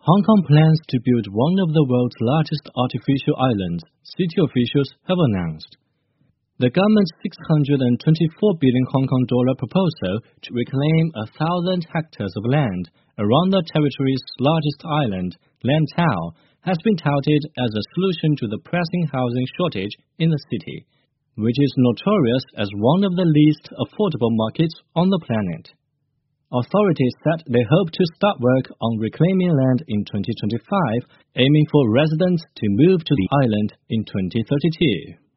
Hong Kong plans to build one of the world's largest artificial islands, city officials have announced. The government's $624 billion Hong Kong dollar proposal to reclaim 1,000 hectares of land around the territory's largest island, Lantau, has been touted as a solution to the pressing housing shortage in the city, which is notorious as one of the least affordable markets on the planet. Authorities said they hope to start work on reclaiming land in 2025, aiming for residents to move to the island in 2032.